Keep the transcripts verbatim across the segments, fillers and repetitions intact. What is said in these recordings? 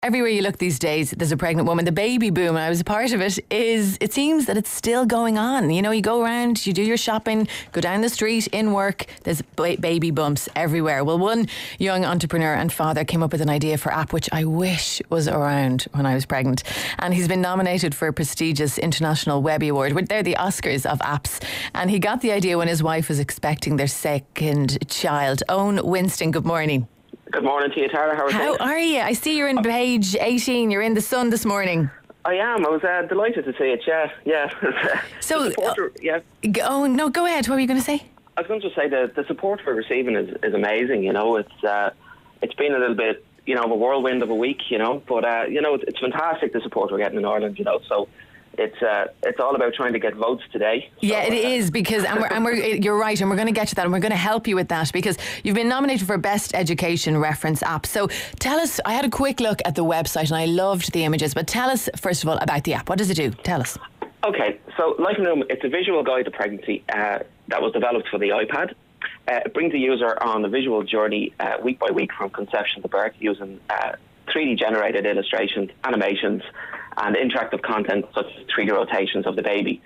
Everywhere you look these days, there's a pregnant woman. The baby boom, and I was a part of it, is it seems that it's still going on. You know, you go around, you do your shopping, go down the street, in work, there's ba- baby bumps everywhere. Well, one young entrepreneur and father came up with an idea for app which I wish was around when I was pregnant. And he's been nominated for a prestigious International Webby Award. They're the Oscars of apps. And he got the idea when his wife was expecting their second child. Owen Winston, good morning. Good morning to you, Tara. How are you? How are you? I see you're in page eighteen. You're in the Sun this morning. I am. I was uh, delighted to see it. Yeah, yeah. So, supporter, yeah. Oh no, go ahead. What were you going to say? I was going to say the the support we're receiving is, is amazing. You know, it's uh, it's been a little bit, you know, of a whirlwind of a week. You know, but uh, you know, it's, it's fantastic the support we're getting in Ireland. You know, so. It's uh, it's all about trying to get votes today. So, yeah, it uh, is because and we're, and we're you're right, and we're going to get to that, and we're going to help you with that because you've been nominated for Best Education Reference App. So tell us. I had a quick look at the website and I loved the images, but tell us first of all about the app. What does it do? Tell us. Okay, so Life in Room, it's a visual guide to pregnancy uh, that was developed for the iPad. Uh, it brings the user on a visual journey uh, week by week from conception to birth using uh, three D generated illustrations, animations, and interactive content such as three D rotations of the baby.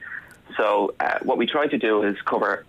So uh, what we try to do is cover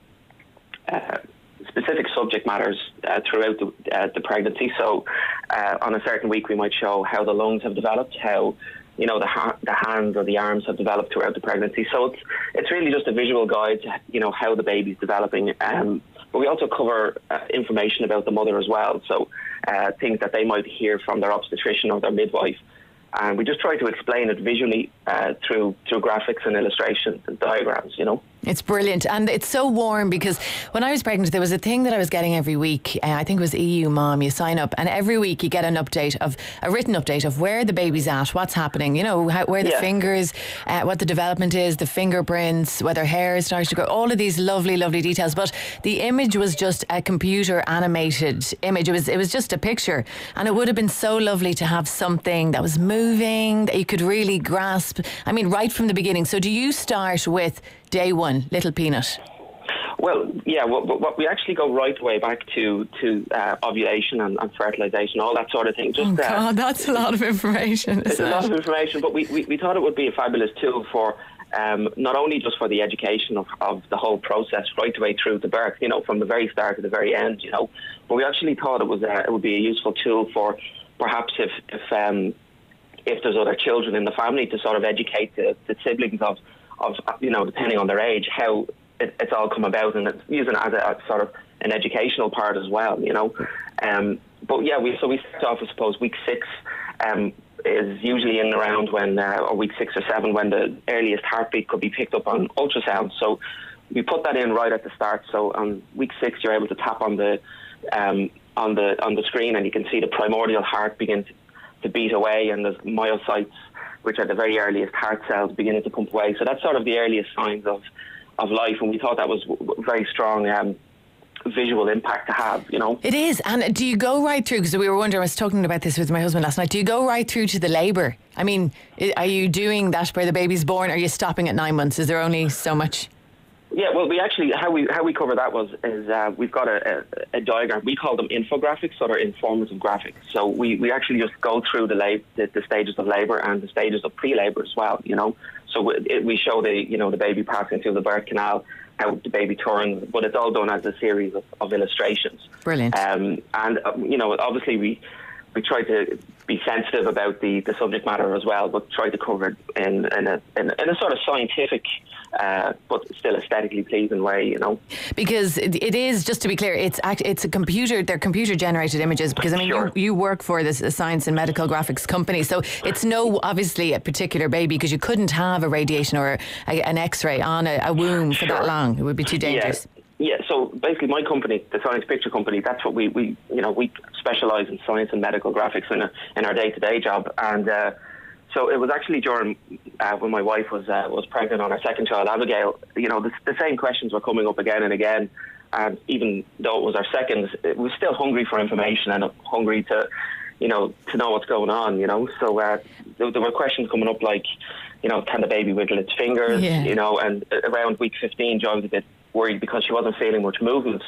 uh, specific subject matters uh, throughout the, uh, the pregnancy. So uh, on a certain week we might show how the lungs have developed, how you know the, ha- the hands or the arms have developed throughout the pregnancy. So it's it's really just a visual guide to you know how the baby's developing. Um, but we also cover uh, information about the mother as well. So uh, things that they might hear from their obstetrician or their midwife. And we just try to explain it visually uh, through through graphics and illustrations and diagrams, you know. It's brilliant. And it's so warm because when I was pregnant, there was a thing that I was getting every week. Uh, I think it was E U Mom. You sign up and every week you get an update of a written update of where the baby's at, what's happening, you know, how, where the yeah. fingers, uh, what the development is, the fingerprints, whether hair is starting to grow, all of these lovely, lovely details. But the image was just a computer animated image. It was, it was just a picture. And it would have been so lovely to have something that was moving, that you could really grasp. I mean, right from the beginning. So do you start with day one, Little Peanut? Well, yeah, what, what we actually go right way back to to uh, ovulation and, and fertilization, all that sort of thing. Just, oh God, uh, that's a lot of information. It's Isn't a lot it? of information, but we, we, we thought it would be a fabulous tool for um, not only just for the education of, of the whole process right the way through to birth, you know, from the very start to the very end, you know, but we actually thought it was uh, it would be a useful tool for perhaps if if um, if there's other children in the family to sort of educate the, the siblings of. of, you know, depending on their age, how it, it's all come about, and it's using it as a, as sort of an educational part as well, you know. Um, but yeah, we so we start off, I suppose, week six um, is usually in around when, uh, or week six or seven, when the earliest heartbeat could be picked up on ultrasound. So we put that in right at the start. So on week six, you're able to tap on the um, on the on the screen, and you can see the primordial heart begin to, to beat away, and there's myocytes, which are the very earliest heart cells, beginning to pump away. So that's sort of the earliest signs of, of life, and we thought that was a very strong um, visual impact to have, you know. It is. And do you go right through, because we were wondering, I was talking about this with my husband last night, do you go right through to the labour? I mean, are you doing that where the baby's born, or are you stopping at nine months? Is there only so much? Yeah, well, we actually, how we how we cover that was, is uh, we've got a, a, a diagram. We call them infographics, or they're informative graphics. So we, we actually just go through the, lab, the the stages of labour and the stages of pre-labour as well, you know. So it, we show the, you know, the baby passing through the birth canal, how the baby turns, but it's all done as a series of, of illustrations. Brilliant. Um, and, uh, you know, obviously we we try to be sensitive about the, the subject matter as well, but try to cover it in, in, a, in, in a sort of scientific uh, but still aesthetically pleasing way, you know. Because it, it is, just to be clear, it's act, it's a computer, they're computer generated images, because I mean, sure. you, you work for this a science and medical graphics company, so it's no, obviously, a particular baby, because you couldn't have a radiation or a, an x-ray on a, a womb for sure. that long. It would be too dangerous. Yeah. Yeah, so basically my company, the Science Picture Company, that's what we, we you know, we specialise in science and medical graphics in, a, in our day-to-day job. And uh, so it was actually during, uh, when my wife was uh, was pregnant on our second child, Abigail, you know, the, the same questions were coming up again and again. And even though it was our second, it was still hungry for information and hungry to, you know, to know what's going on, you know. So uh, there, there were questions coming up like, you know, can the baby wiggle its fingers, yeah. you know, and around week fifteen, Joy was a bit worried because she wasn't feeling much movement,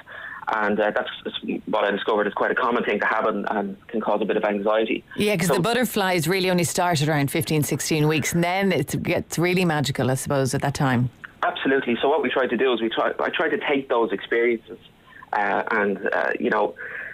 And uh, that's what I discovered is quite a common thing to have and, and can cause a bit of anxiety. Yeah, because so, the butterflies really only start around fifteen, sixteen weeks, and then it gets really magical, I suppose, at that time. Absolutely. So what we try to do is we try. I try to take those experiences uh, and uh, you know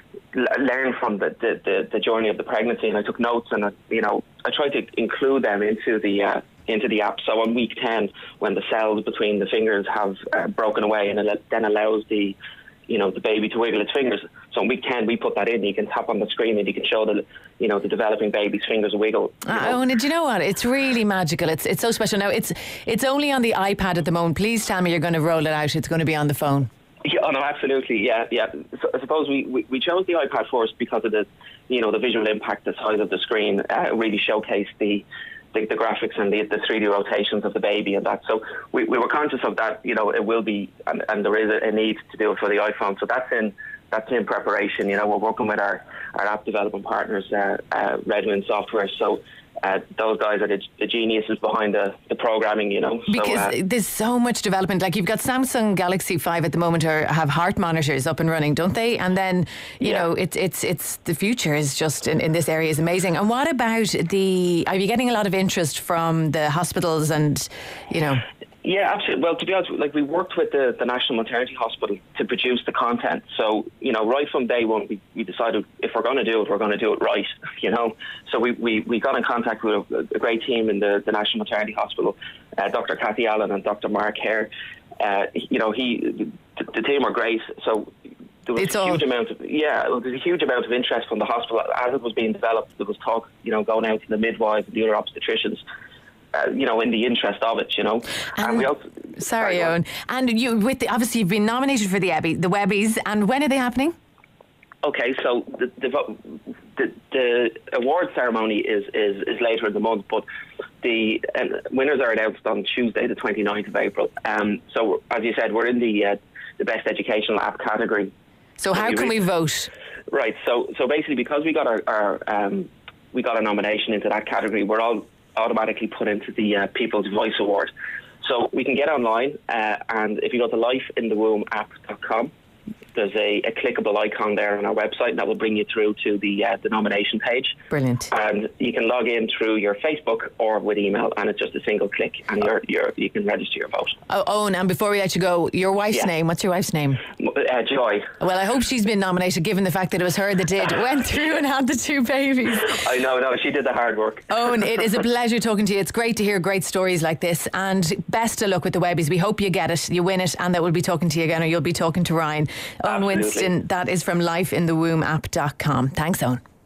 l- learn from the, the, the, the journey of the pregnancy. And I took notes, and I, you know I tried to include them into the uh, into the app. So on week ten, when the cells between the fingers have uh, broken away, and it then allows the you know, the baby to wiggle its fingers. So in week ten, we put that in. You can tap on the screen and you can show the, you know, the developing baby's fingers wiggle. Ah, oh, and do you know what? It's really magical. It's it's so special. Now, it's it's only on the iPad at the moment. Please tell me you're going to roll it out. It's going to be on the phone. Yeah, oh no, absolutely. Yeah, yeah. So I suppose we, we, we chose the iPad first because of the, you know, the visual impact, the size of the screen uh, really showcased the The, the graphics and the, the three D rotations of the baby and that. So we, we were conscious of that, you know, it will be, and, and there is a, a need to do it for the iPhone. So that's in that's in preparation. You know, we're working with our, our app development partners, uh, uh, Redmond Software. So uh, those guys are the, the geniuses behind the, the programming, you know. Because so, uh, there's so much development. Like you've got Samsung Galaxy five at the moment, or have heart monitors up and running, don't they? And then, you yeah. know, it's it's it's the future is just in, in this area is amazing. And what about the? Are you getting a lot of interest from the hospitals and, you know? Yeah, absolutely. Well, to be honest, like we worked with the, the National Maternity Hospital to produce the content. So, you know, right from day one, we, we decided if we're going to do it, we're going to do it right, you know. So we, we, we got in contact with a, a great team in the, the National Maternity Hospital, uh, Doctor Kathy Allen and Doctor Mark Hare. Uh, you know, he the, the team are great. So there was it's a huge all... amount of, yeah, there was a huge amount of interest from the hospital. As it was being developed, there was talk, you know, going out to the midwives and the other obstetricians. Uh, you know, in the interest of it, you know. And, and we also, sorry, Owen. And you, with the, obviously, you've been nominated for the Ebby, the Webbies, and when are they happening? Okay, so the the, the, the award ceremony is, is, is later in the month, but the uh, winners are announced on Tuesday, the twenty-ninth of April. Um, so, as you said, we're in the uh, the best educational app category. So, how can we vote? Right. So, so basically, because we got our, our um, we got a nomination into that category, we're all automatically put into the uh, People's Voice Award. So we can get online, uh, and if you go to life in the womb app dot com, there's a, a clickable icon there on our website that will bring you through to the uh, the nomination page. Brilliant. And you can log in through your Facebook or with email, and it's just a single click, and you're, you're, you can register your vote. Oh, Owen, and before we let you go, your wife's yeah. name, what's your wife's name? Uh, Joy. Well, I hope she's been nominated, given the fact that it was her that did, went through and had the two babies. I know, no, she did the hard work. Owen, it is a pleasure talking to you. It's great to hear great stories like this, and best of luck with the Webbies. We hope you get it, you win it, and that we'll be talking to you again, or you'll be talking to Ryan. Owen Absolutely. Winston, that is from life in the womb app dot com. Thanks, Owen.